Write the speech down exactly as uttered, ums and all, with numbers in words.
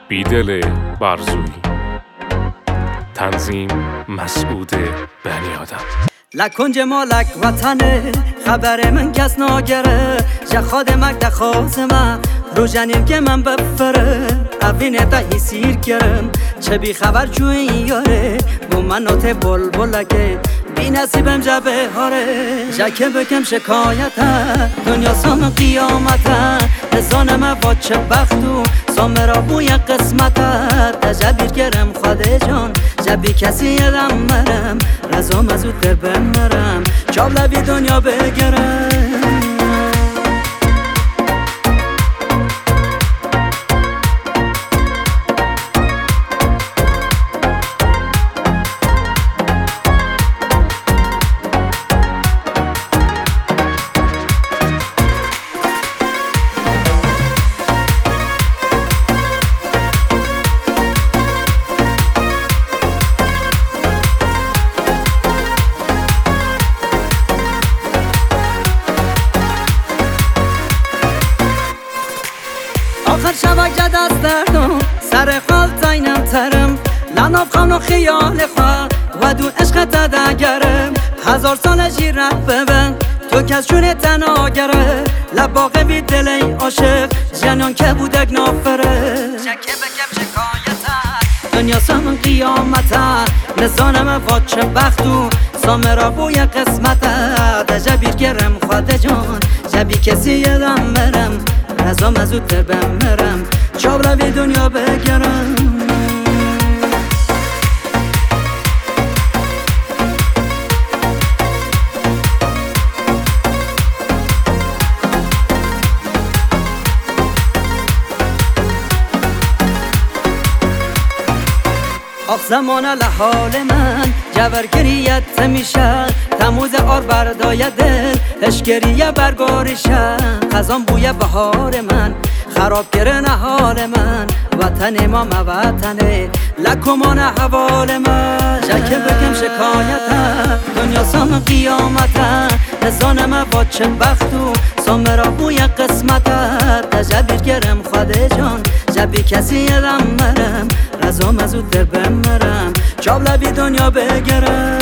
بیدل برزویی. تنظیم مسعود بنیادم. لکنج مالک وطنه خبر من کس ناگره جا خادمک ده خازمه رو جنیم که من بفره اوینه دهی سیر کرم چه بی خبر جوی یاره بو منات بل بلکه بی نصیبم جا بهاره جا که بکم شکایته دنیا سام قیامته نزانم با چه بختو سامرا بوی قسمته تجا بیر کرم خواده جان جا بی کسی یدم مرم رزام از او تر بمرم چاب لبی دنیا بگرم. آخر شبک جد از دردم سر خال زینم ترم لناف خانو خیال خواه و دو عشق تدگرم هزار سال جیره ببن تو کس شونه تناگره لباقه بی دلی عاشق جنان که بودک نافره چکه بکم شکایته دنیا سامن قیامته نزانم با چه بختو سامرا بوی قسمته دجا بیر گرم خواده جان جبی کسی یدم مرم رزام از او تر بمرم چاب روی دنیا بگرم. آخ زمان لحال من جورگریت میشه تموز آر بردای دل اشگریه برگاریشه خزان بوی بهار من خراب کرن حال من وطن ما موطنه لکمان حوال من جکه بکم شکایته دنیا سام قیامته نزانم با چه بختو سامرا بوی قسمته تجا بیر کرم خواده جان جبی کسی یدم مرم رزام از او تر بمرم چاب لبی دنیا بگرم.